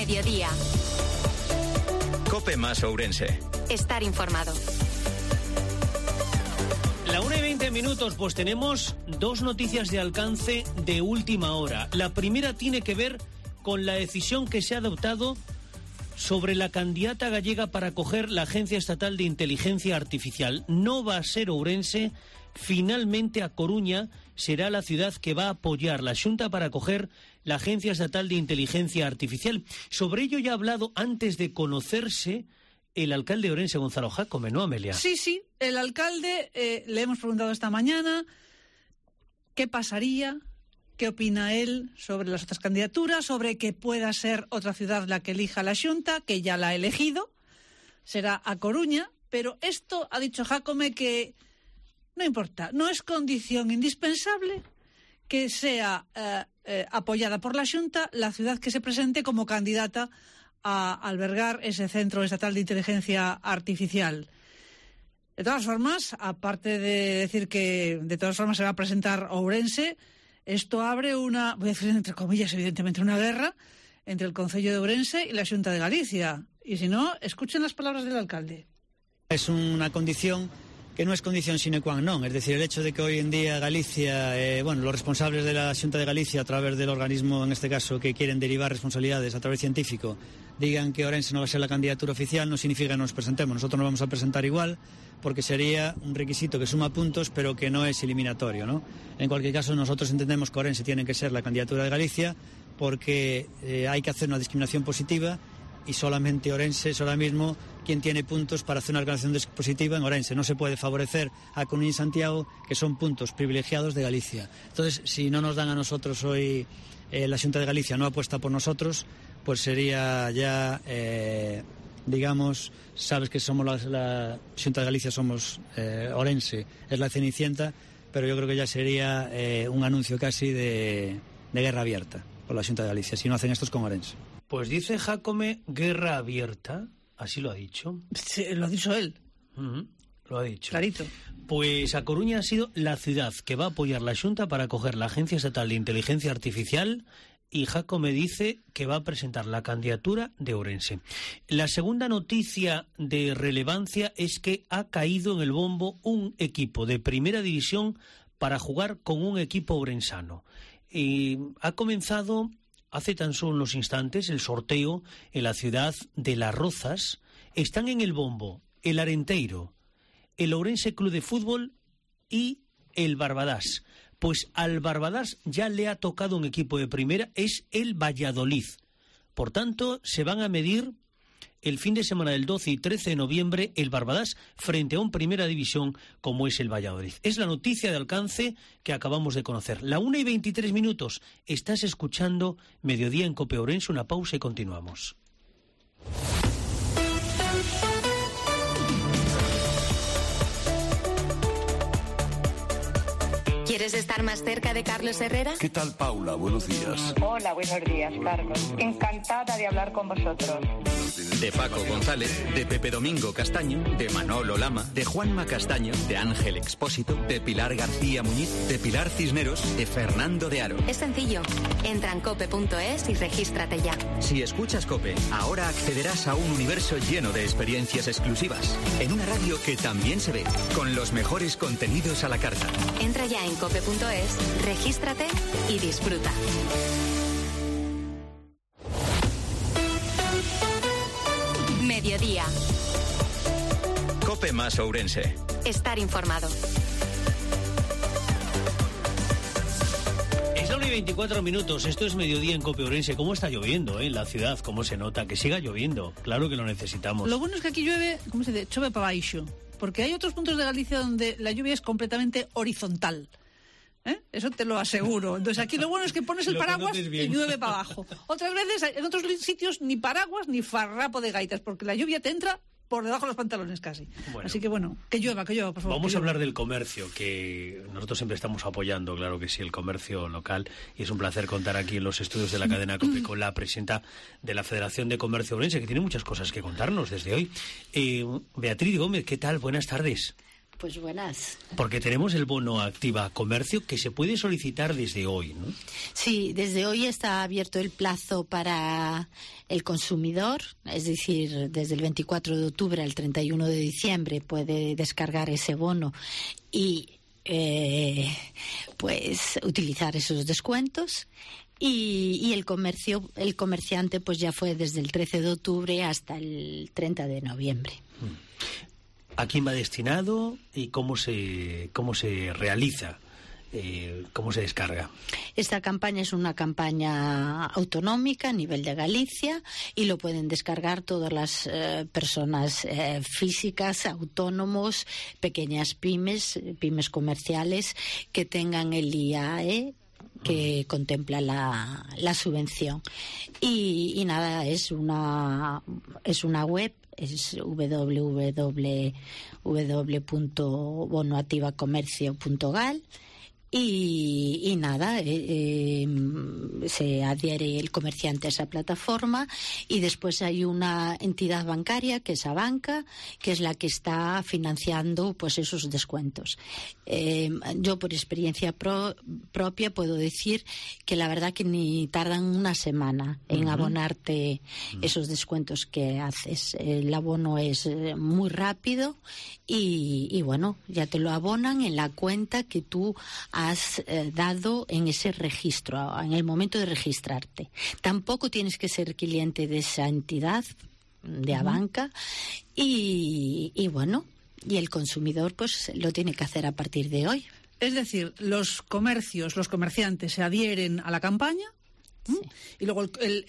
Mediodía. COPE más Ourense. Estar informado. La 1:20, pues tenemos dos noticias de alcance de última hora. La primera tiene que ver con la decisión que se ha adoptado sobre la candidata gallega para acoger la Agencia Estatal de Inteligencia Artificial. No va a ser Ourense, finalmente A Coruña será la ciudad que va a apoyar la Xunta para acoger la Agencia Estatal de Inteligencia Artificial. Sobre ello ya ha hablado antes de conocerse el alcalde de Ourense, Gonzalo Jácome, ¿no, Amelia? Sí, el alcalde, le hemos preguntado esta mañana qué pasaría, qué opina él sobre las otras candidaturas, sobre que pueda ser otra ciudad la que elija la Xunta, que ya la ha elegido, será A Coruña, pero esto ha dicho Jácome que no importa, no es condición indispensable que sea apoyada por la Xunta la ciudad que se presente como candidata a albergar ese Centro Estatal de Inteligencia Artificial. De todas formas, aparte de decir que de todas formas se va a presentar Ourense, esto abre una, voy a decir entre comillas, evidentemente, una guerra entre el Concello de Ourense y la Xunta de Galicia. Y si no, escuchen las palabras del alcalde. Es una condición que no es condición sine qua non, es decir, el hecho de que hoy en día Galicia, los responsables de la Xunta de Galicia, a través del organismo, en este caso, que quieren derivar responsabilidades a través científico, digan que Ourense no va a ser la candidatura oficial, no significa que no nos presentemos. Nosotros nos vamos a presentar igual, porque sería un requisito que suma puntos, pero que no es eliminatorio, ¿no? En cualquier caso, nosotros entendemos que Ourense tiene que ser la candidatura de Galicia, porque hay que hacer una discriminación positiva, y solamente Ourense es ahora mismo quien tiene puntos para hacer una organización positiva en Ourense. No se puede favorecer a Coruña y Santiago, que son puntos privilegiados de Galicia. Entonces, si no nos dan a nosotros hoy, la Xunta de Galicia no apuesta por nosotros, pues sería ya, sabes que somos la Xunta de Galicia, somos Ourense, es la Cenicienta, pero yo creo que ya sería un anuncio casi de guerra abierta por la Xunta de Galicia, si no hacen estos con Ourense. Pues dice Jácome, guerra abierta, así lo ha dicho. Sí, lo ha dicho él. Lo ha dicho. Clarito. Pues A Coruña ha sido la ciudad que va a apoyar la Xunta para acoger la Agencia Estatal de Inteligencia Artificial, y Jácome dice que va a presentar la candidatura de Ourense. La segunda noticia de relevancia es que ha caído en el bombo un equipo de primera división para jugar con un equipo ourensano. Ha comenzado hace tan solo unos instantes el sorteo en la ciudad de Las Rozas. Están en el bombo el Arenteiro, el Ourense Club de Fútbol y el Barbadás. Pues al Barbadás ya le ha tocado un equipo de primera, es el Valladolid. Por tanto, se van a medir el fin de semana del 12 y 13 de noviembre el Barbadás frente a un primera división como es el Valladolid. Es la noticia de alcance que acabamos de conocer. La 1:23. Estás escuchando Mediodía en COPE Ourense. Una pausa y continuamos. ¿Quieres estar más cerca de Carlos Herrera? ¿Qué tal, Paula? Buenos días. Hola, buenos días, Carlos. Encantada de hablar con vosotros. De Paco González, de Pepe Domingo Castaño, de Manolo Lama, de Juanma Castaño, de Ángel Expósito, de Pilar García Muñiz, de Pilar Cisneros, de Fernando de Aro. Es sencillo. Entra en cope.es y regístrate ya. Si escuchas COPE, ahora accederás a un universo lleno de experiencias exclusivas, en una radio que también se ve, con los mejores contenidos a la carta. Entra ya en cope.es, regístrate y disfruta. Mediodía. COPE más Ourense. Estar informado. Es la 1:24. Esto es Mediodía en COPE Ourense. ¿Cómo está lloviendo en la ciudad? ¿Cómo se nota? Que siga lloviendo. Claro que lo necesitamos. Lo bueno es que aquí llueve, ¿cómo se dice? Chove para baixo. Porque hay otros puntos de Galicia donde la lluvia es completamente horizontal. Eso te lo aseguro. Entonces aquí lo bueno es que pones el paraguas y llueve para abajo. Otras veces, en otros sitios, ni paraguas ni farrapo de gaitas, porque la lluvia te entra por debajo de los pantalones casi. Bueno, así que bueno, que llueva, por favor. Vamos a hablar del comercio, que nosotros siempre estamos apoyando, claro que sí, el comercio local, y es un placer contar aquí en los estudios de la cadena COPE con la presidenta de la Federación de Comercio Ourense, que tiene muchas cosas que contarnos desde hoy. Beatriz Gómez, ¿qué tal? Buenas tardes. Pues buenas. Porque tenemos el bono Activa Comercio que se puede solicitar desde hoy, ¿no? Sí, desde hoy está abierto el plazo para el consumidor, es decir, desde el 24 de octubre al 31 de diciembre puede descargar ese bono y pues utilizar esos descuentos. Y el comerciante pues ya fue desde el 13 de octubre hasta el 30 de noviembre. ¿A quién va destinado y cómo se realiza? ¿Cómo se descarga? Esta campaña es una campaña autonómica a nivel de Galicia y lo pueden descargar todas las personas físicas, autónomos, pequeñas pymes comerciales que tengan el IAE que contempla la subvención. Y nada, es una web, es www.bonoactivacomercio.gal y nada, se adhiere el comerciante a esa plataforma y después hay una entidad bancaria que es Abanca, que es la que está financiando pues esos descuentos. Yo por experiencia propia puedo decir que la verdad que ni tardan una semana en abonarte esos descuentos que haces. El abono es muy rápido y bueno, ya te lo abonan en la cuenta que tú has dado en ese registro, en el momento de registrarte. Tampoco tienes que ser cliente de esa entidad, de Abanca, y bueno, y el consumidor pues lo tiene que hacer a partir de hoy. Es decir, los comerciantes se adhieren a la campaña, sí, y luego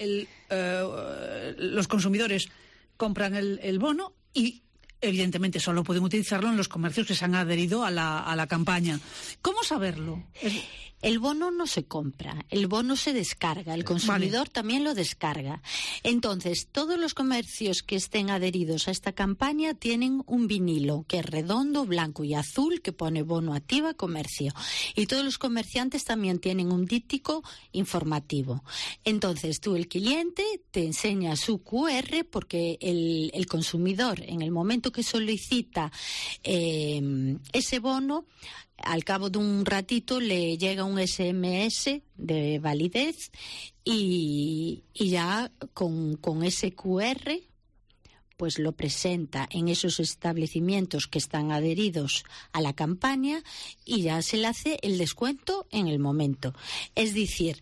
los consumidores compran el bono y evidentemente solo pueden utilizarlo en los comercios que se han adherido a la campaña. ¿Cómo saberlo? El bono no se compra, el bono se descarga, el consumidor también lo descarga. Entonces, todos los comercios que estén adheridos a esta campaña tienen un vinilo que es redondo, blanco y azul que pone Bono Activa Comercio. Y todos los comerciantes también tienen un díptico informativo. Entonces, tú, el cliente, te enseña su QR porque el consumidor, en el momento que solicita ese bono, al cabo de un ratito le llega un SMS de validez y ya con ese QR pues lo presenta en esos establecimientos que están adheridos a la campaña y ya se le hace el descuento en el momento. Es decir,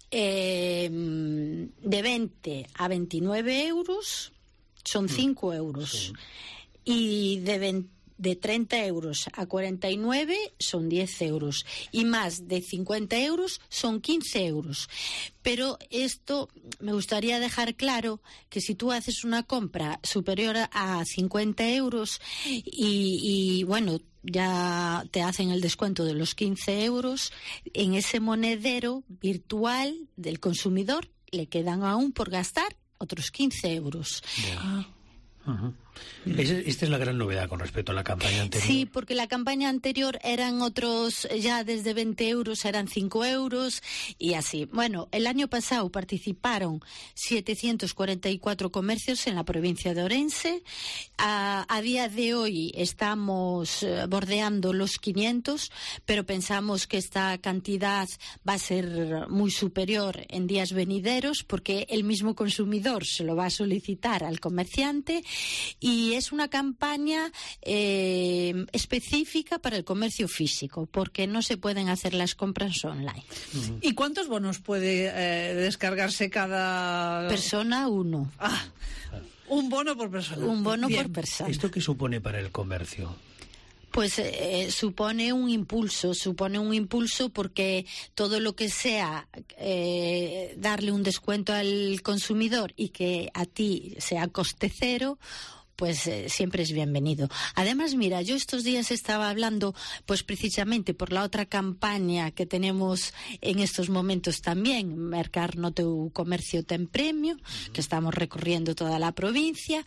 de 20 a 29 euros son 5 euros. Sí. Y de 30 euros a 49 son 10 euros y más de 50 euros son 15 euros. Pero esto me gustaría dejar claro que si tú haces una compra superior a 50 euros y bueno, ya te hacen el descuento de los 15 euros, en ese monedero virtual del consumidor le quedan aún por gastar otros 15 euros. Yeah. Esta es la gran novedad con respecto a la campaña anterior. Sí, porque la campaña anterior eran otros, ya desde 20 euros eran 5 euros y así. Bueno, el año pasado participaron 744 comercios en la provincia de Orense. A día de hoy estamos bordeando los 500, pero pensamos que esta cantidad va a ser muy superior en días venideros porque el mismo consumidor se lo va a solicitar al comerciante. Y es una campaña específica para el comercio físico, porque no se pueden hacer las compras online. ¿Y cuántos bonos puede descargarse cada persona? Uno. Un bono por persona. Un bono por persona. ¿Esto qué supone para el comercio? Pues supone un impulso porque todo lo que sea darle un descuento al consumidor y que a ti sea coste cero, pues siempre es bienvenido. Además, mira, yo estos días estaba hablando, pues precisamente por la otra campaña que tenemos en estos momentos también, Mercar no teu comercio ten premio, que estamos recorriendo toda la provincia,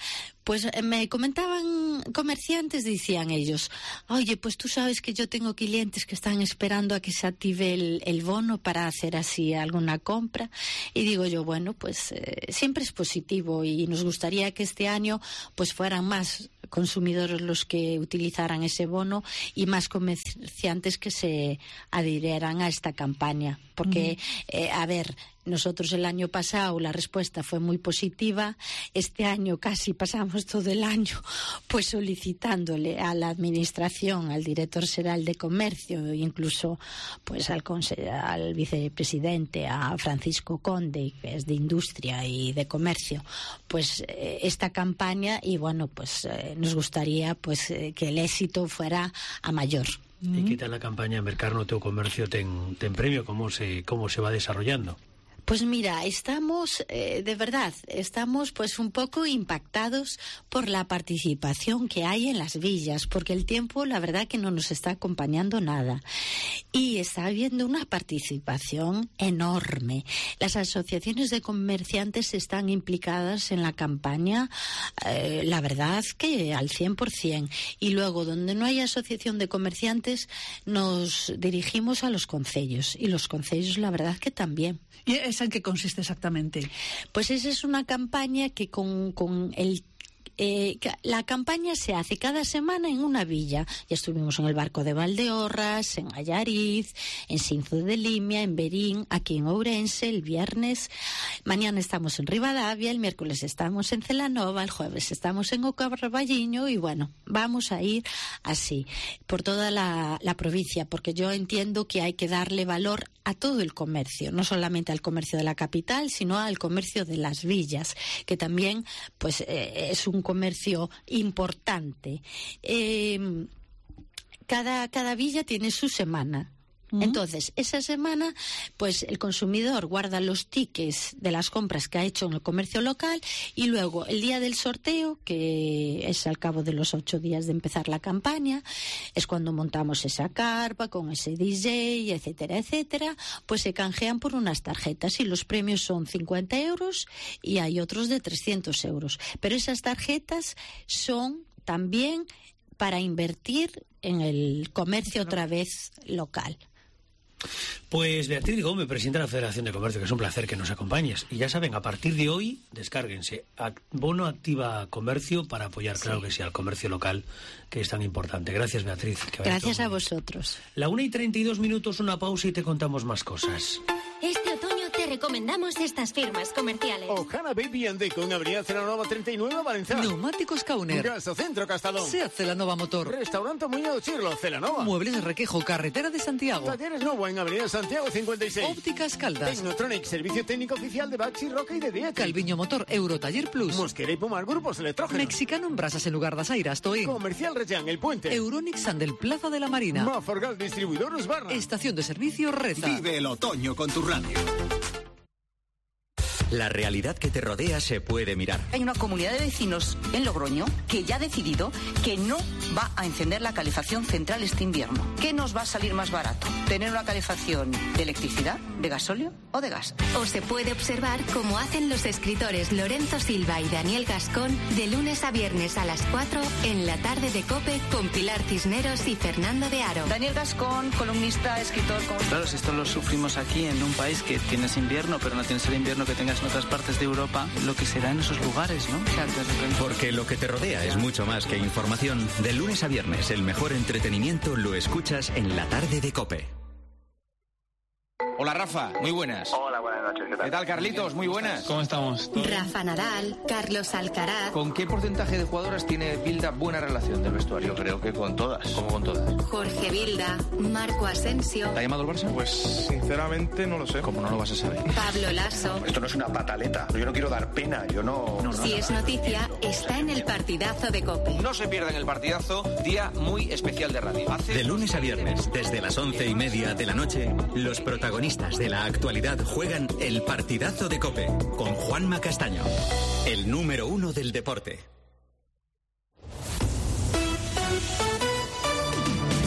Pues me comentaban comerciantes, decían ellos, oye, pues tú sabes que yo tengo clientes que están esperando a que se active el bono para hacer así alguna compra. Y digo yo, bueno, pues siempre es positivo y nos gustaría que este año pues fueran más consumidores los que utilizaran ese bono y más comerciantes que se adhirieran a esta campaña. Porque, a ver, nosotros el año pasado la respuesta fue muy positiva. Este año casi pasamos todo el año pues solicitándole a la administración, al director general de comercio, incluso pues al vicepresidente, a Francisco Conde, que es de industria y de comercio, pues esta campaña, y bueno, pues nos gustaría pues que el éxito fuera a mayor. ¿Y qué tal la campaña Mercar-no Teu Comercio ten premio? ¿Cómo se va desarrollando? Pues mira, estamos, de verdad, estamos pues un poco impactados por la participación que hay en las villas, porque el tiempo, la verdad, que no nos está acompañando nada. Y está habiendo una participación enorme. Las asociaciones de comerciantes están implicadas en la campaña, la verdad que al 100%. Y luego, donde no hay asociación de comerciantes, nos dirigimos a los concellos. Y los concellos, la verdad que también. ¿Y esa en qué consiste exactamente? Pues esa es una campaña que la campaña se hace cada semana en una villa. Ya estuvimos en el Barco de Valdeorras, en Allariz, en Sinzo de Limia, en Berín, aquí en Ourense, el viernes. Mañana estamos en Ribadavia, el miércoles estamos en Celanova, el jueves estamos en O Carballiño y bueno, vamos a ir así por toda la provincia, porque yo entiendo que hay que darle valor a todo el comercio, no solamente al comercio de la capital, sino al comercio de las villas, que también pues es un comercio importante. Cada villa tiene su semana. Entonces, esa semana, pues el consumidor guarda los tickets de las compras que ha hecho en el comercio local y luego el día del sorteo, que es al cabo de los 8 días de empezar la campaña, es cuando montamos esa carpa con ese DJ, etcétera, etcétera, pues se canjean por unas tarjetas y los premios son 50 euros y hay otros de 300 euros. Pero esas tarjetas son también para invertir en el comercio otra vez local. Pues Beatriz Gómez, presidenta de la Federación de Comercio, que es un placer que nos acompañes. Y ya saben, a partir de hoy, descárguense Bono Activa Comercio para apoyar, claro que sí, al comercio local, que es tan importante. Gracias, Beatriz. Gracias a vosotros. 1:32, una pausa y te contamos más cosas. Este otoño te recomendamos estas firmas comerciales. Ojana Baby & Deco en Avenida Celanova 39, Valencia. Neumáticos Kauner. Gasocentro Castalón. Seat Celanova Motor. Restaurante Muñoz Chirlo, Celanova. Muebles de Requejo, Carretera de Santiago. Talleres Novo en Avenida Santiago 56. Ópticas Caldas. Technotronic, servicio técnico oficial de Baxi, Roca y de Dieta. Calviño Motor, Eurotaller Plus. Mosquera y Pomar, grupos electrógenos. Mexicano en Brasas en lugar de Aires, Toín. Comercial Reyán, El Puente. Euronic Sandel, Plaza de la Marina. Maforgas, distribuidor Usbarna. Estación de servicio Reza. Vive el otoño con tu radio. La realidad que te rodea se puede mirar. Hay una comunidad de vecinos en Logroño que ya ha decidido que no va a encender la calefacción central este invierno. ¿Qué nos va a salir más barato? ¿Tener una calefacción de electricidad, de gasóleo o de gas? O se puede observar cómo hacen los escritores Lorenzo Silva y Daniel Gascón de lunes a viernes a las 4 en la tarde de COPE con Pilar Cisneros y Fernando de Aro. Daniel Gascón, columnista, escritor... Claro, si esto lo sufrimos aquí en un país que tienes invierno, pero no tienes el invierno que tengas en otras partes de Europa, lo que será en esos lugares, ¿no? O sea, de repente... Porque lo que te rodea es mucho más que información. De lunes a viernes, el mejor entretenimiento lo escuchas en la tarde de COPE. Hola Rafa, muy buenas. Hola, buenas noches, ¿qué tal? ¿Qué tal Carlitos? Muy buenas. ¿Cómo estamos? Rafa Nadal, Carlos Alcaraz. ¿Con qué porcentaje de jugadoras tiene Bilda buena relación del vestuario? Yo creo que con todas. ¿Cómo con todas? Jorge Vilda, Marco Asensio. ¿Te ha llamado el Barça? Pues sinceramente no lo sé. ¿Cómo no lo vas a saber? Pablo Lasso. Esto no es una pataleta. Yo no quiero dar pena. Yo no. Si es noticia, está en el partidazo de COPE. No se pierdan el partidazo, día muy especial de radio. De lunes a viernes, desde las 11:30 de la noche, los protagonistas de la actualidad juegan el partidazo de COPE con Juanma Castaño, el número 1 del deporte.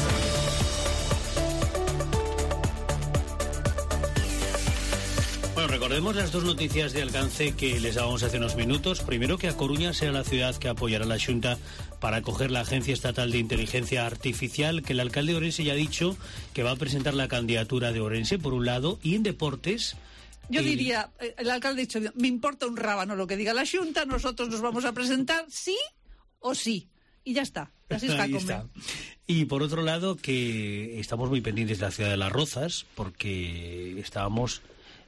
Bueno, recordemos las dos noticias de alcance que les dábamos hace unos minutos. Primero, que A Coruña será la ciudad que apoyará a la Xunta para acoger la Agencia Estatal de Inteligencia Artificial, que el alcalde de Ourense ya ha dicho que va a presentar la candidatura de Ourense, por un lado, y en deportes... Yo diría, el alcalde ha dicho, me importa un rábano lo que diga la Xunta, nosotros nos vamos a presentar sí o sí. Y ya está. Así está. Y por otro lado, que estamos muy pendientes de la ciudad de Las Rozas, porque estábamos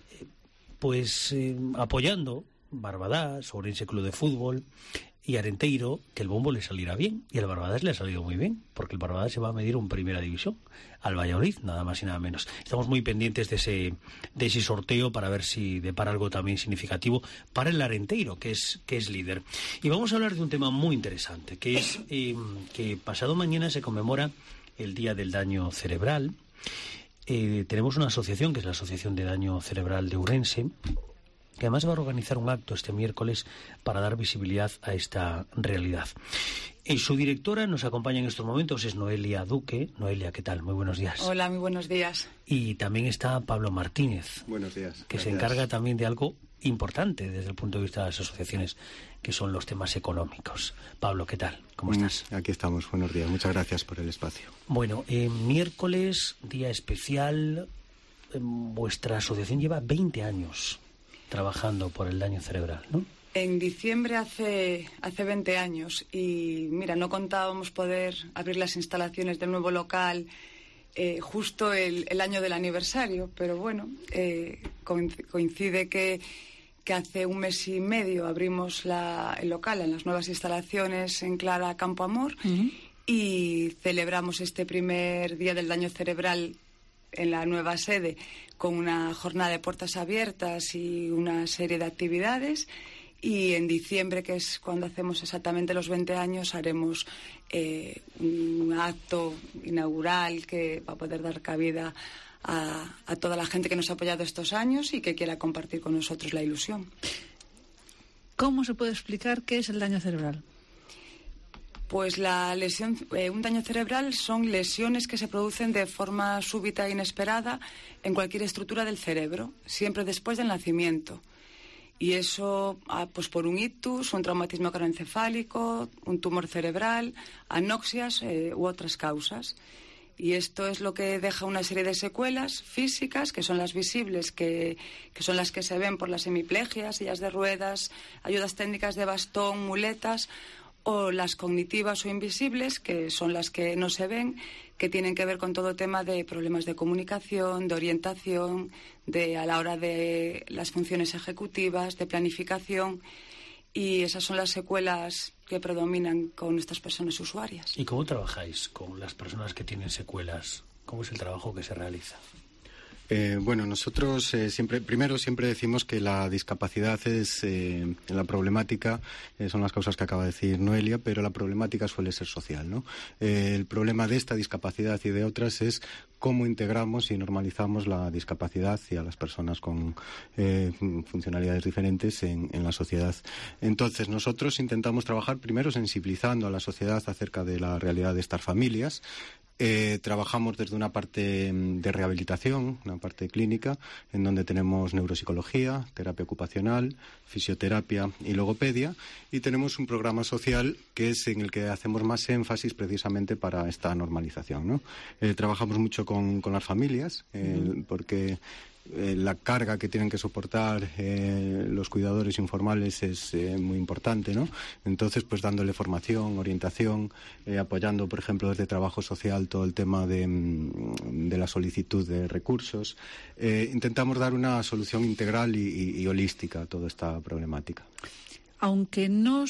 apoyando Barbadas, Ourense Club de Fútbol y Arenteiro, que el bombo le saliera bien. Y al Barbadas le ha salido muy bien, porque el Barbadas se va a medir en primera división, al Valladolid, nada más y nada menos. Estamos muy pendientes de ese sorteo para ver si depara algo también significativo para el Arenteiro, que es líder. Y vamos a hablar de un tema muy interesante, que es que pasado mañana se conmemora el Día del Daño Cerebral. Tenemos una asociación, que es la Asociación de Daño Cerebral de Ourense, que además va a organizar un acto este miércoles para dar visibilidad a esta realidad. Y su directora nos acompaña en estos momentos, es Noelia Duque. Noelia, ¿qué tal? Muy buenos días. Hola, muy buenos días. Y también está Pablo Martínez. Buenos días. Que gracias. Se encarga también de algo importante desde el punto de vista de las asociaciones, que son los temas económicos. Pablo, ¿qué tal? ¿Cómo estás? Aquí estamos, buenos días. Muchas gracias por el espacio. Bueno, miércoles, día especial. Vuestra asociación lleva 20 años trabajando por el daño cerebral, ¿no? En diciembre hace 20 años y mira, no contábamos poder abrir las instalaciones del nuevo local justo el año del aniversario, pero bueno, coincide que hace un mes y medio abrimos el local en las nuevas instalaciones en Clara Campo Amor y celebramos este primer día del daño cerebral en la nueva sede con una jornada de puertas abiertas y una serie de actividades. Y en diciembre, que es cuando hacemos exactamente los 20 años, haremos un acto inaugural que va a poder dar cabida a toda la gente que nos ha apoyado estos años y que quiera compartir con nosotros la ilusión. ¿Cómo se puede explicar qué es el daño cerebral? Pues la lesión, un daño cerebral son lesiones que se producen de forma súbita e inesperada en cualquier estructura del cerebro, siempre después del nacimiento. Y eso, pues por un ictus, un traumatismo craneoencefálico, un tumor cerebral, anoxias u otras causas. Y esto es lo que deja una serie de secuelas físicas, que son las visibles, que son las que se ven por las hemiplegias, sillas de ruedas, ayudas técnicas de bastón, muletas, o las cognitivas o invisibles, que son las que no se ven, que tienen que ver con todo tema de problemas de comunicación, de orientación, a la hora de las funciones ejecutivas, de planificación, y esas son las secuelas que predominan con estas personas usuarias. ¿Y cómo trabajáis con las personas que tienen secuelas? ¿Cómo es el trabajo que se realiza? Bueno, nosotros siempre decimos que la discapacidad es la problemática, son las causas que acaba de decir Noelia, pero la problemática suele ser social, ¿no? El problema de esta discapacidad y de otras es cómo integramos y normalizamos la discapacidad y a las personas con funcionalidades diferentes en la sociedad. Entonces, nosotros intentamos trabajar primero sensibilizando a la sociedad acerca de la realidad de estas familias. Trabajamos desde una parte de rehabilitación, una parte clínica, en donde tenemos neuropsicología, terapia ocupacional, fisioterapia y logopedia, y tenemos un programa social que es en el que hacemos más énfasis precisamente para esta normalización, ¿no? Trabajamos mucho con las familias, porque la carga que tienen que soportar los cuidadores informales es muy importante, ¿no? Entonces, pues dándole formación, orientación, apoyando, por ejemplo, desde trabajo social todo el tema de la solicitud de recursos. Intentamos dar una solución integral y holística a toda esta problemática. Aunque no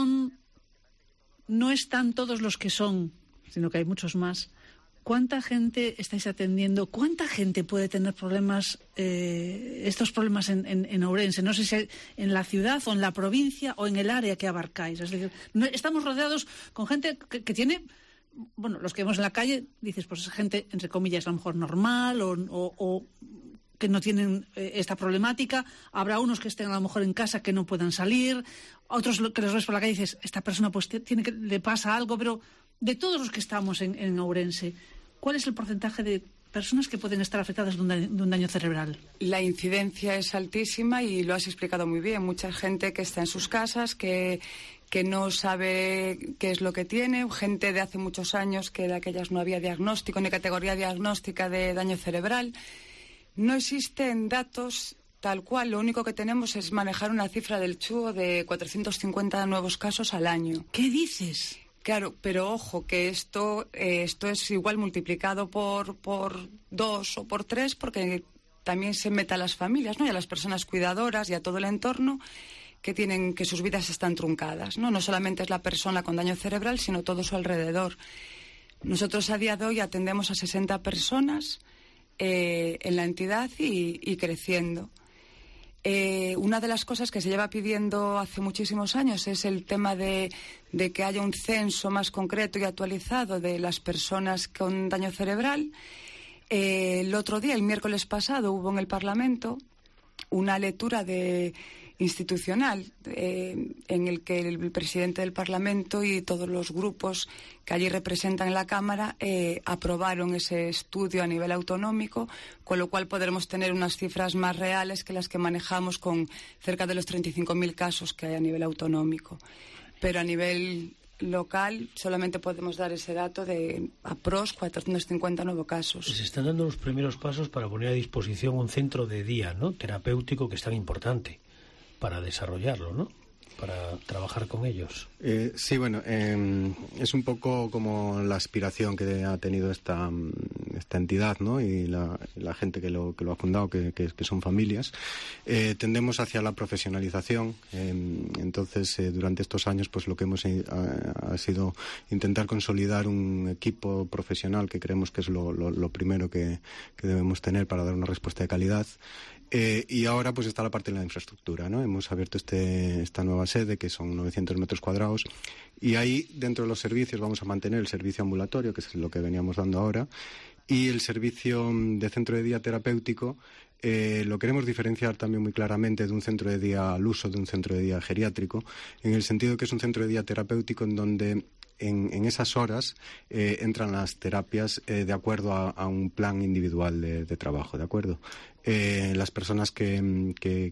están todos los que son, sino que hay muchos más. ¿Cuánta gente estáis atendiendo? ¿Cuánta gente puede tener problemas, estos problemas en Ourense? No sé si en la ciudad o en la provincia o en el área que abarcáis. Es decir, estamos rodeados con gente que tiene, bueno, los que vemos en la calle, dices, pues gente, entre comillas, a lo mejor normal o que no tienen esta problemática. Habrá unos que estén a lo mejor en casa que no puedan salir. Otros que los ves por la calle y dices, esta persona pues le pasa algo, pero de todos los que estamos en Ourense, ¿cuál es el porcentaje de personas que pueden estar afectadas de un daño cerebral? La incidencia es altísima y lo has explicado muy bien. Mucha gente que está en sus casas, que no sabe qué es lo que tiene, gente de hace muchos años que de aquellas no había diagnóstico ni categoría diagnóstica de daño cerebral. No existen datos tal cual, lo único que tenemos es manejar una cifra del CHUO de 450 nuevos casos al año. ¿Qué dices? Claro, pero ojo, que esto es igual multiplicado por 2 o por 3, porque también se mete a las familias, ¿no? Y a las personas cuidadoras y a todo el entorno que sus vidas están truncadas, ¿no? No solamente es la persona con daño cerebral, sino todo su alrededor. Nosotros a día de hoy atendemos a 60 personas en la entidad y creciendo. Una de las cosas que se lleva pidiendo hace muchísimos años es el tema de que haya un censo más concreto y actualizado de las personas con daño cerebral. El otro día, el miércoles pasado, hubo en el Parlamento una lectura institucional en el que el presidente del Parlamento y todos los grupos que allí representan la Cámara aprobaron ese estudio a nivel autonómico, con lo cual podremos tener unas cifras más reales que las que manejamos con cerca de los 35.000 casos que hay a nivel autonómico. Pero a nivel local solamente podemos dar ese dato de aprox 450 nuevos casos. Se están dando los primeros pasos para poner a disposición un centro de día, ¿no?, terapéutico, que es tan importante para desarrollarlo, ¿no?, para trabajar con ellos. Sí, bueno, es un poco como la aspiración que ha tenido esta entidad, ¿no?, y la gente que lo ha fundado, que son familias. Tendemos hacia la profesionalización. Entonces, durante estos años, pues lo que hemos ha sido intentar consolidar un equipo profesional, que creemos que es lo primero que debemos tener para dar una respuesta de calidad. Y ahora pues está la parte de la infraestructura, ¿no? Hemos abierto esta nueva sede, que son 900 metros cuadrados, y ahí dentro de los servicios vamos a mantener el servicio ambulatorio, que es lo que veníamos dando ahora, y el servicio de centro de día terapéutico. Lo queremos diferenciar también muy claramente de un centro de día al uso, de un centro de día geriátrico, en el sentido de que es un centro de día terapéutico en donde en esas horas entran las terapias de acuerdo a un plan individual de trabajo, ¿de acuerdo? Las personas que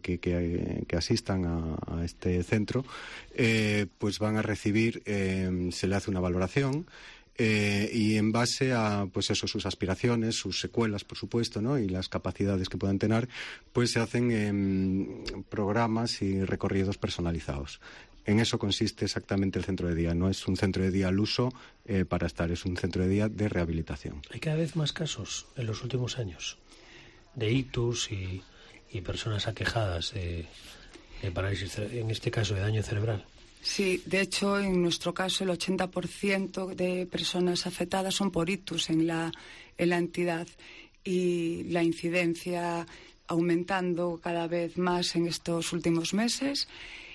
asistan a este centro pues van a recibir, se le hace una valoración, y en base a pues eso, sus aspiraciones, sus secuelas, por supuesto, ¿no?, y las capacidades que puedan tener, pues se hacen programas y recorridos personalizados. En eso consiste exactamente el centro de día. No es un centro de día al uso para estar, es un centro de día de rehabilitación. Hay cada vez más casos en los últimos años de ictus y personas aquejadas de parálisis, en este caso de daño cerebral. Sí, de hecho, en nuestro caso, el 80% de personas afectadas son por ictus en la entidad, y la incidencia aumentando cada vez más en estos últimos meses.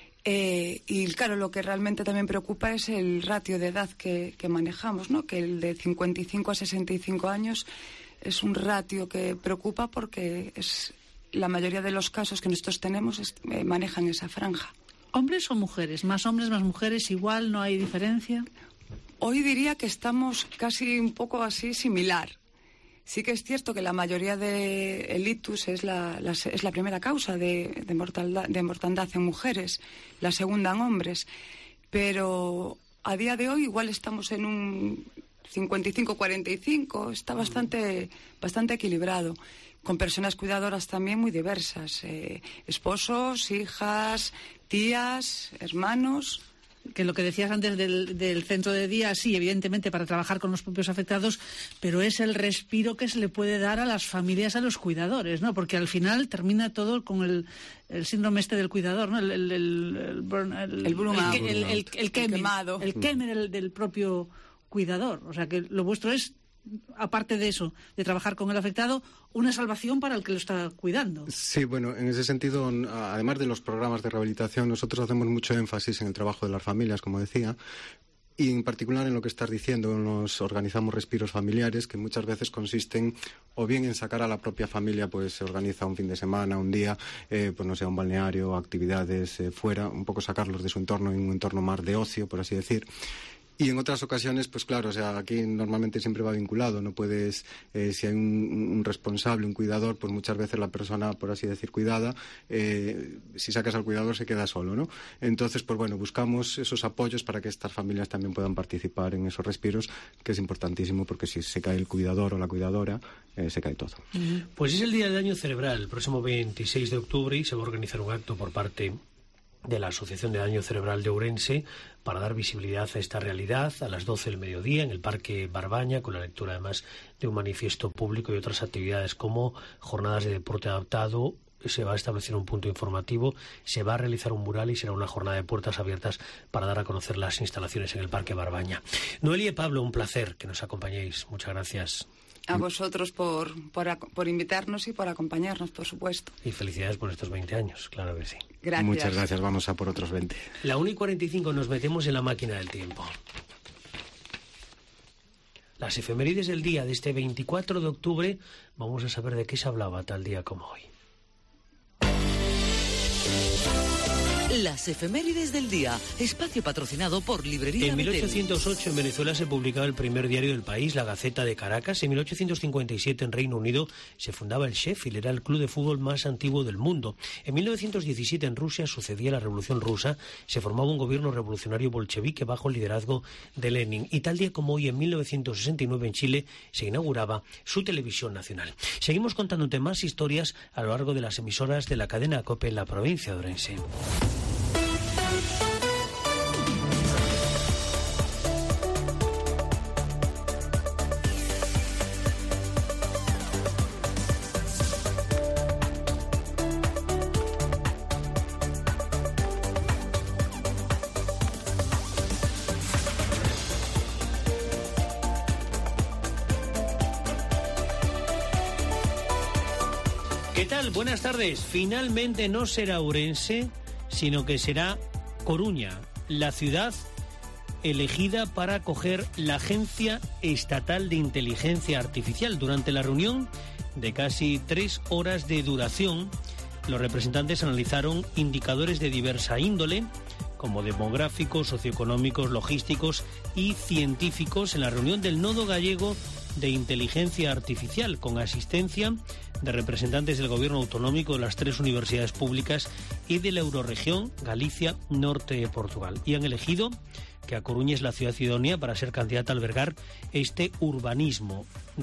Y claro, lo que realmente también preocupa es el ratio de edad que manejamos, ¿no?, que el de 55 a 65 años es un ratio que preocupa, porque es la mayoría de los casos que nosotros tenemos manejan esa franja. ¿Hombres o mujeres? ¿Más hombres, más mujeres? ¿Igual? ¿No hay diferencia? Hoy diría que estamos casi un poco así similar. Sí que es cierto que la mayoría del ictus es la primera causa de mortandad en mujeres, la segunda en hombres, pero a día de hoy igual estamos en un 55-45, está bastante equilibrado, con personas cuidadoras también muy diversas, esposos, hijas, tías, hermanos. Que lo que decías antes del centro de día, sí, evidentemente para trabajar con los propios afectados, pero es el respiro que se le puede dar a las familias, a los cuidadores, ¿no? Porque al final termina todo con el síndrome del cuidador, ¿no? El quemer del propio cuidador. O sea que lo vuestro es, aparte de eso, de trabajar con el afectado, una salvación para el que lo está cuidando. Sí, bueno, en ese sentido, además de los programas de rehabilitación, nosotros hacemos mucho énfasis en el trabajo de las familias, como decía, y en particular en lo que estás diciendo, nos organizamos respiros familiares, que muchas veces consisten o bien en sacar a la propia familia, pues se organiza un fin de semana, un día, pues no sé, un balneario, actividades fuera, un poco sacarlos de su entorno, en un entorno más de ocio, por así decir. Y en otras ocasiones, pues claro, o sea, aquí normalmente siempre va vinculado, no puedes, si hay un responsable, un cuidador, pues muchas veces la persona, por así decir, cuidada, si sacas al cuidador se queda solo, ¿no? Entonces, pues bueno, buscamos esos apoyos para que estas familias también puedan participar en esos respiros, que es importantísimo, porque si se cae el cuidador o la cuidadora, se cae todo. Pues es el Día del Daño Cerebral, el próximo 26 de octubre, y se va a organizar un acto por parte de la Asociación de Daño Cerebral de Ourense para dar visibilidad a esta realidad a las 12 del mediodía en el Parque Barbaña, con la lectura además de un manifiesto público y otras actividades como jornadas de deporte adaptado. Se va a establecer un punto informativo, se va a realizar un mural y será una jornada de puertas abiertas para dar a conocer las instalaciones en el Parque Barbaña. Noelia y Pablo, un placer que nos acompañéis. Muchas gracias. A vosotros por invitarnos y por acompañarnos, por supuesto. Y felicidades por estos 20 años, claro que sí. Gracias. Muchas gracias, vamos a por otros 20. La 1:45 nos metemos en la máquina del tiempo. Las efemérides del día de este 24 de octubre, vamos a saber de qué se hablaba tal día como hoy. Las efemérides del día, espacio patrocinado por Librería En Betel. 1808 en Venezuela se publicaba el primer diario del país, La Gaceta de Caracas. En 1857 en Reino Unido se fundaba el Sheffield, era el club de fútbol más antiguo del mundo. En 1917 en Rusia sucedía la Revolución Rusa, se formaba un gobierno revolucionario bolchevique bajo el liderazgo de Lenin. Y tal día como hoy, en 1969 en Chile, se inauguraba su televisión nacional. Seguimos contándote más historias a lo largo de las emisoras de la cadena COPE en la provincia de Ourense. ¿Qué tal? Buenas tardes. Finalmente no será Ourense, sino que será Coruña, la ciudad elegida para acoger la Agencia Estatal de Inteligencia Artificial. Durante la reunión de casi 3 horas de duración, los representantes analizaron indicadores de diversa índole, como demográficos, socioeconómicos, logísticos y científicos, en la reunión del Nodo Gallego de Inteligencia Artificial, con asistencia de representantes del Gobierno autonómico, de las 3 universidades públicas y de la Eurorregión Galicia Norte de Portugal. Y han elegido que A Coruña es la ciudad idónea para ser candidata a albergar este organismo.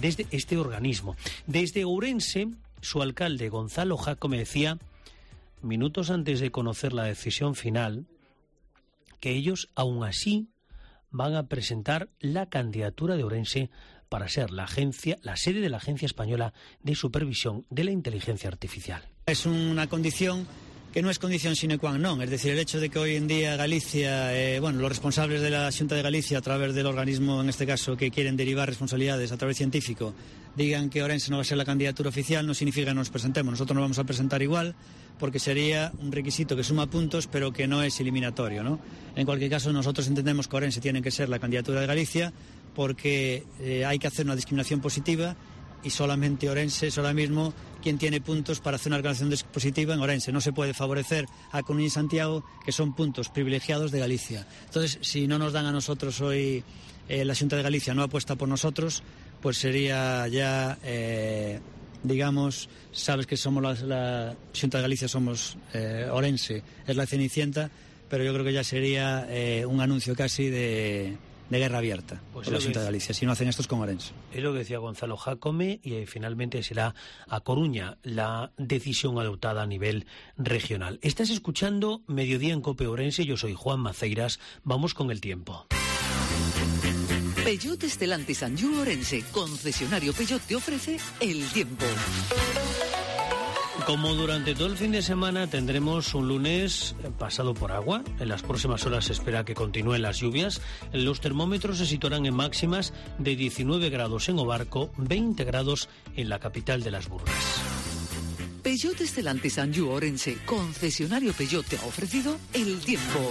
Desde Ourense, su alcalde Gonzalo Jácome decía, minutos antes de conocer la decisión final, que ellos aún así van a presentar la candidatura de Ourense para ser la sede de la Agencia Española de Supervisión de la Inteligencia Artificial. Es una condición que no es condición sine qua non, es decir, el hecho de que hoy en día Galicia, los responsables de la Xunta de Galicia, a través del organismo, en este caso, que quieren derivar responsabilidades a través científico, digan que Ourense no va a ser la candidatura oficial, no significa que nos presentemos. Nosotros nos vamos a presentar igual, porque sería un requisito que suma puntos, pero que no es eliminatorio, ¿no? En cualquier caso, nosotros entendemos que Ourense tiene que ser la candidatura de Galicia, porque hay que hacer una discriminación positiva, y solamente Ourense es ahora mismo quien tiene puntos para hacer una organización positiva en Ourense. No se puede favorecer a Coruña y Santiago, que son puntos privilegiados de Galicia. Entonces, si no nos dan a nosotros hoy, la Xunta de Galicia no apuesta por nosotros, pues sería ya, sabes que somos la Xunta de Galicia, somos Ourense, es la Cenicienta, pero yo creo que ya sería un anuncio casi de guerra abierta por la Xunta de Galicia, si no hacen estos con Ourense. Es lo que decía Gonzalo Jácome, y finalmente será A Coruña la decisión adoptada a nivel regional. Estás escuchando Mediodía en COPE Ourense, yo soy Juan Maceiras, vamos con el tiempo. Peugeot Stellantis Anjou Ourense, concesionario Peugeot, te ofrece el tiempo. Como durante todo el fin de semana tendremos un lunes pasado por agua, en las próximas horas se espera que continúen las lluvias. Los termómetros se situarán en máximas de 19 grados en Obarco, 20 grados en la capital de las Burgas. Peugeot Stellantis Anjou Ourense, concesionario Peugeot, te ha ofrecido el tiempo.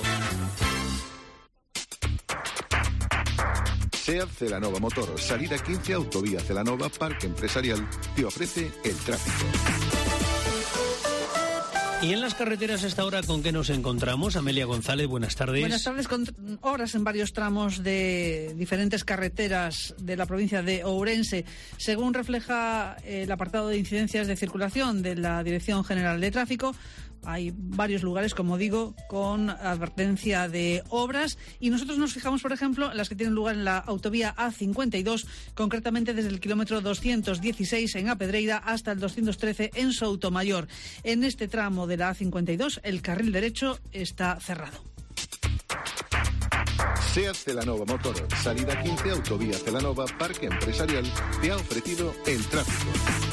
SEAT Celanova Motor, salida 15, autovía Celanova, Parque Empresarial, te ofrece el tráfico. Y en las carreteras a esta hora, ¿con qué nos encontramos? Amelia González, buenas tardes. Buenas tardes, con obras en varios tramos de diferentes carreteras de la provincia de Ourense. Según refleja el apartado de incidencias de circulación de la Dirección General de Tráfico, hay varios lugares, como digo, con advertencia de obras, y nosotros nos fijamos, por ejemplo, en las que tienen lugar en la autovía A52, concretamente desde el kilómetro 216 en Apedreira hasta el 213 en Soutomayor. En este tramo de la A52 el carril derecho está cerrado. SEAT Celanova Motor, salida 15, autovía Celanova, Parque Empresarial, te ha ofrecido el tráfico.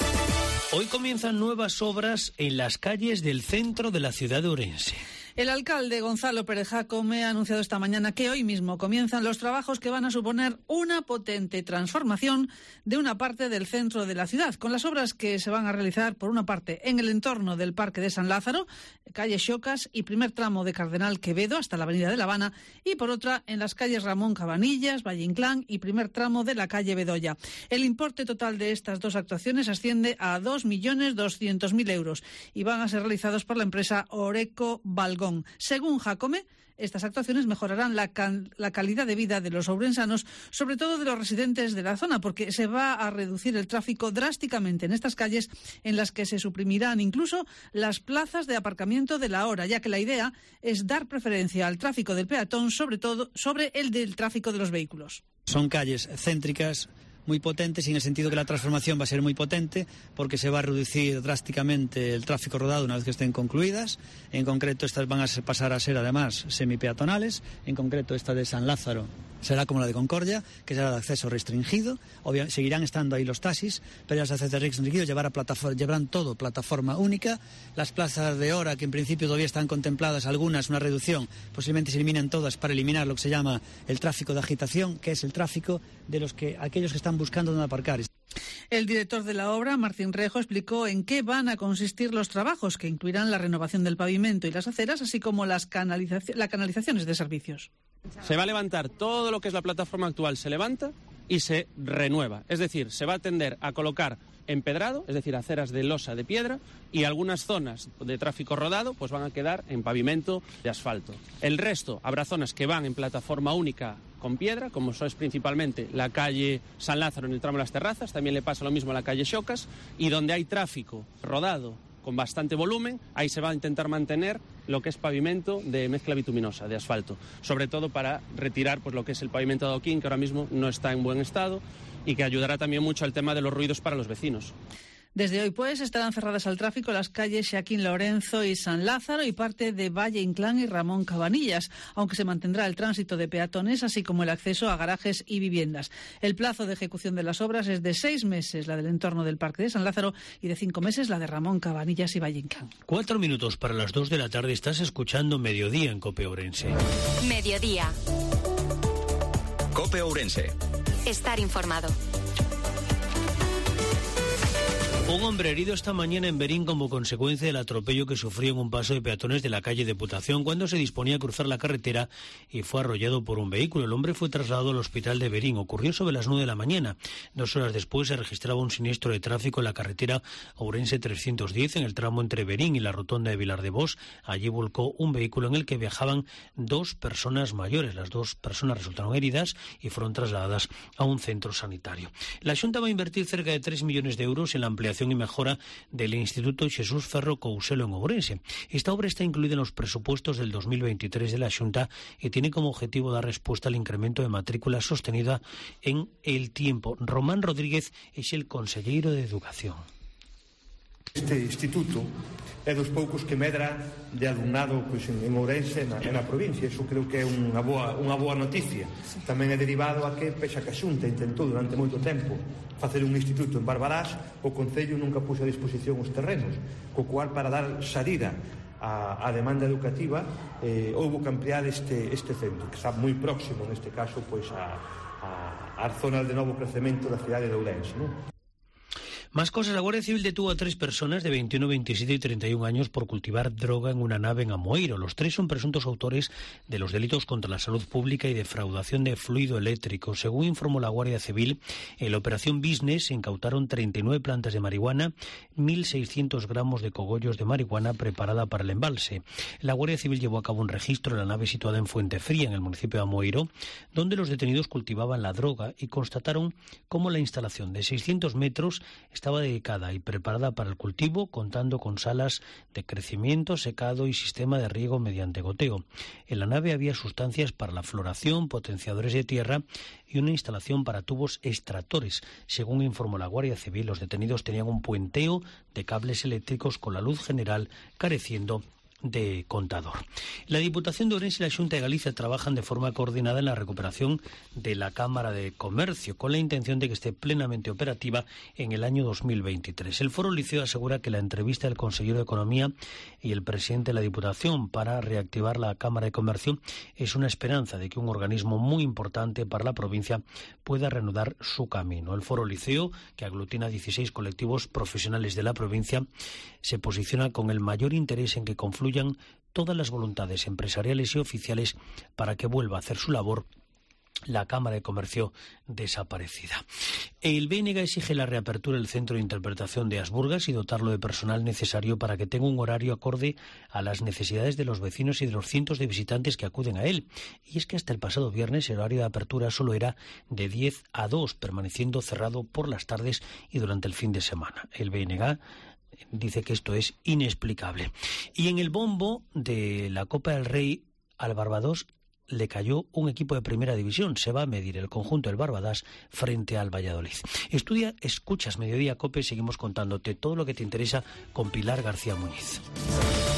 Hoy comienzan nuevas obras en las calles del centro de la ciudad de Ourense. El alcalde Gonzalo Pérez Jácome ha anunciado esta mañana que hoy mismo comienzan los trabajos que van a suponer una potente transformación de una parte del centro de la ciudad, con las obras que se van a realizar, por una parte, en el entorno del Parque de San Lázaro, calle Xocas y primer tramo de Cardenal Quevedo hasta la avenida de La Habana, y por otra, en las calles Ramón Cabanillas, Valle Inclán y primer tramo de la calle Bedoya. El importe total de estas dos actuaciones asciende a 2.200.000 euros y van a ser realizados por la empresa Oreco Balgón. Según Jácome, estas actuaciones mejorarán la calidad de vida de los ourensanos, sobre todo de los residentes de la zona, porque se va a reducir el tráfico drásticamente en estas calles, en las que se suprimirán incluso las plazas de aparcamiento de la hora, ya que la idea es dar preferencia al tráfico del peatón, sobre todo sobre el del tráfico de los vehículos. Son calles céntricas muy potentes, y en el sentido que la transformación va a ser muy potente, porque se va a reducir drásticamente el tráfico rodado una vez que estén concluidas. En concreto, estas van a pasar a ser además semipeatonales. En concreto, esta de San Lázaro será como la de Concordia, que será de acceso restringido. Obviamente seguirán estando ahí los taxis, pero las de acceso restringido llevarán todo plataforma única. Las plazas de hora, que en principio todavía están contempladas algunas, una reducción, posiblemente se eliminen todas para eliminar lo que se llama el tráfico de agitación, que es el tráfico de aquellos que están buscando dónde aparcar. El director de la obra, Martín Rejo, explicó en qué van a consistir los trabajos, que incluirán la renovación del pavimento y las aceras, así como las canalizaciones de servicios. Se va a levantar todo lo que es la plataforma actual, se levanta y se renueva. Es decir, se va a tender a colocar empedrado, es decir, aceras de losa de piedra, y algunas zonas de tráfico rodado pues van a quedar en pavimento de asfalto. El resto, habrá zonas que van en plataforma única con piedra, como es principalmente la calle San Lázaro en el tramo de las Terrazas, también le pasa lo mismo a la calle Xocas, y donde hay tráfico rodado con bastante volumen, ahí se va a intentar mantener lo que es pavimento de mezcla bituminosa, de asfalto, sobre todo para retirar pues lo que es el pavimento de adoquín, que ahora mismo no está en buen estado, y que ayudará también mucho al tema de los ruidos para los vecinos. Desde hoy, pues, estarán cerradas al tráfico las calles Xaquín Lorenzo y San Lázaro y parte de Valle Inclán y Ramón Cabanillas, aunque se mantendrá el tránsito de peatones, así como el acceso a garajes y viviendas. El plazo de ejecución de las obras es de 6 meses, la del entorno del Parque de San Lázaro, y de 5 meses, la de Ramón Cabanillas y Valle Inclán. 4 minutos para las 2 de la tarde. Estás escuchando Mediodía en COPE Ourense. Mediodía. COPE Ourense. Estar informado. Un hombre herido esta mañana en Berín como consecuencia del atropello que sufrió en un paso de peatones de la calle Deputación cuando se disponía a cruzar la carretera y fue arrollado por un vehículo. El hombre fue trasladado al hospital de Berín. Ocurrió sobre las 9 de la mañana. 2 horas después se registraba un siniestro de tráfico en la carretera Ourense 310 en el tramo entre Berín y la rotonda de Vilar de Bos. Allí volcó un vehículo en el que viajaban 2 personas mayores. Las 2 personas resultaron heridas y fueron trasladadas a un centro sanitario. La Xunta va a invertir cerca de 3 millones de euros en la ampliación y mejora del Instituto Jesús Ferro Couselo en Ourense. Esta obra está incluida en los presupuestos del 2023 de la Xunta y tiene como objetivo dar respuesta al incremento de matrícula sostenida en el tiempo. Román Rodríguez es el conselleiro de Educación. Este instituto é dos poucos que medra de alumnado pois, en Ourense na provincia. Iso creo que é unha boa noticia. Tamén é derivado a que, pese a que a Xunta intentou durante moito tempo facer un instituto en Barbarás, o Concello nunca puxo a disposición os terrenos, co cual, para dar salida á demanda educativa, houve que ampliar este centro, que está moi próximo, neste caso, pois ás zonas de novo crecemento da cidade de Ourense, non? Más cosas. La Guardia Civil detuvo a 3 personas de 21, 27 y 31 años por cultivar droga en una nave en Amoeiro. Los 3 son presuntos autores de los delitos contra la salud pública y defraudación de fluido eléctrico. Según informó la Guardia Civil, en la operación Business se incautaron 39 plantas de marihuana, 1.600 gramos de cogollos de marihuana preparada para el embalse. La Guardia Civil llevó a cabo un registro en la nave situada en Fuentefría, en el municipio de Amoeiro, donde los detenidos cultivaban la droga y constataron cómo la instalación de 600 metros estaba dedicada y preparada para el cultivo, contando con salas de crecimiento, secado y sistema de riego mediante goteo. En la nave había sustancias para la floración, potenciadores de tierra y una instalación para tubos extractores. Según informó la Guardia Civil, los detenidos tenían un puenteo de cables eléctricos con la luz general careciendo de contador. La Diputación de Ourense y la Xunta de Galicia trabajan de forma coordinada en la recuperación de la Cámara de Comercio, con la intención de que esté plenamente operativa en el año 2023. El Foro Liceo asegura que la entrevista del consejero de Economía y el presidente de la Diputación para reactivar la Cámara de Comercio es una esperanza de que un organismo muy importante para la provincia pueda reanudar su camino. El Foro Liceo, que aglutina 16 colectivos profesionales de la provincia, se posiciona con el mayor interés en que confluyan todas las voluntades empresariales y oficiales para que vuelva a hacer su labor la Cámara de Comercio desaparecida. El BNG exige la reapertura del Centro de Interpretación de Asburgas y dotarlo de personal necesario para que tenga un horario acorde a las necesidades de los vecinos y de los cientos de visitantes que acuden a él. Y es que hasta el pasado viernes el horario de apertura solo era de 10 a 2, permaneciendo cerrado por las tardes y durante el fin de semana. El BNG dice que esto es inexplicable. Y en el bombo de la Copa del Rey al Barbados le cayó un equipo de primera división. Se va a medir el conjunto del Barbadas frente al Valladolid. Escuchas Mediodía Cope, seguimos contándote todo lo que te interesa con Pilar García Muñiz.